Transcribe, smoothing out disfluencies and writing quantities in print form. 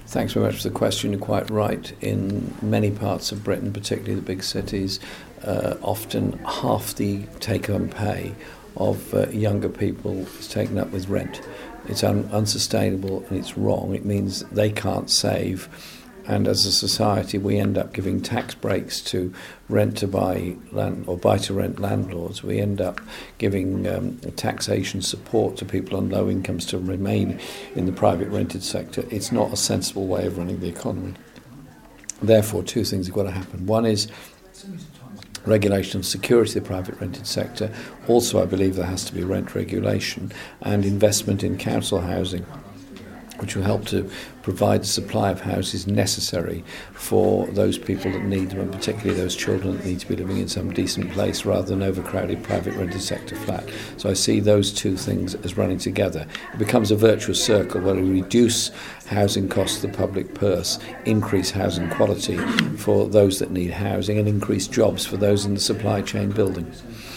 Thanks very much for the question. You're quite right. In many parts of Britain, particularly the big cities, often half the take-home pay of younger people is taken up with rent. It's unsustainable and it's wrong. It means they can't save. And as a society, we end up giving tax breaks to rent-to-buy land or buy-to-rent landlords. We end up giving taxation support to people on low incomes to remain in the private rented sector. It's not a sensible way of running the economy. Therefore, two things have got to happen. One is regulation and security of the private rented sector. Also, I believe there has to be rent regulation and investment in council housing, which will help to provide the supply of houses necessary for those people that need them, and particularly those children that need to be living in some decent place rather than overcrowded private rented sector flat. So I see those two things as running together. It becomes a virtuous circle where we reduce housing costs to the public purse, increase housing quality for those that need housing, and increase jobs for those in the supply chain building.